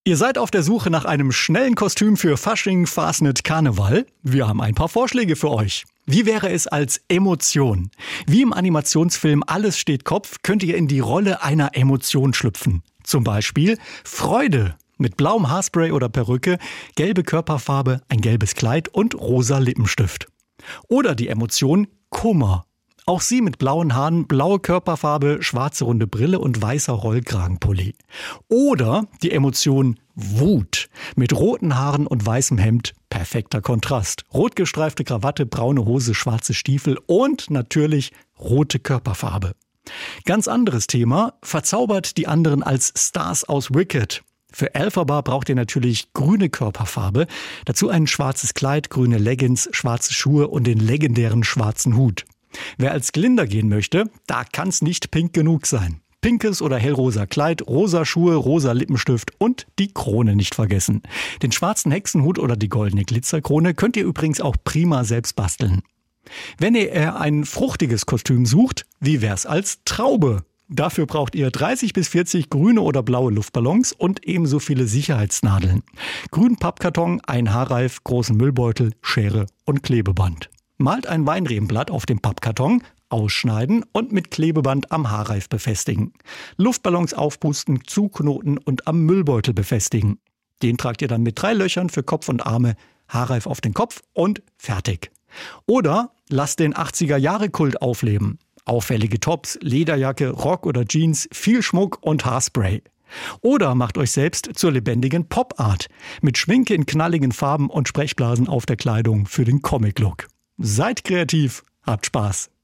Ihr seid auf der Suche nach einem schnellen Kostüm für Fasching, Fasnet, Karneval? Wir haben ein paar Vorschläge für euch. Wie wäre es als Emotion? Wie im Animationsfilm Alles steht Kopf könnt ihr in die Rolle einer Emotion schlüpfen. Zum Beispiel Freude mit blauem Haarspray oder Perücke, gelbe Körperfarbe, ein gelbes Kleid und rosa Lippenstift. Oder die Emotion Kummer. Auch sie mit blauen Haaren, blaue Körperfarbe, schwarze runde Brille und weißer Rollkragenpulli. Oder die Emotion Wut mit roten Haaren und weißem Hemd, perfekter Kontrast. Rot gestreifte Krawatte, braune Hose, schwarze Stiefel und natürlich rote Körperfarbe. Ganz anderes Thema, verzaubert die anderen als Stars aus Wicked. Für Elphaba braucht ihr natürlich grüne Körperfarbe, dazu ein schwarzes Kleid, grüne Leggings, schwarze Schuhe und den legendären schwarzen Hut. Wer als Glinda gehen möchte, da kann's nicht pink genug sein. Pinkes oder hellrosa Kleid, rosa Schuhe, rosa Lippenstift und die Krone nicht vergessen. Den schwarzen Hexenhut oder die goldene Glitzerkrone könnt ihr übrigens auch prima selbst basteln. Wenn ihr eher ein fruchtiges Kostüm sucht, wie wär's als Traube? Dafür braucht ihr 30 bis 40 grüne oder blaue Luftballons und ebenso viele Sicherheitsnadeln. Grünen Pappkarton, ein Haarreif, großen Müllbeutel, Schere und Klebeband. Malt ein Weinrebenblatt auf dem Pappkarton, ausschneiden und mit Klebeband am Haarreif befestigen. Luftballons aufpusten, zuknoten und am Müllbeutel befestigen. Den tragt ihr dann mit 3 Löchern für Kopf und Arme, Haarreif auf den Kopf und fertig. Oder lasst den 80er-Jahre-Kult aufleben. Auffällige Tops, Lederjacke, Rock oder Jeans, viel Schmuck und Haarspray. Oder macht euch selbst zur lebendigen Pop-Art mit Schminke in knalligen Farben und Sprechblasen auf der Kleidung für den Comic-Look. Seid kreativ, habt Spaß!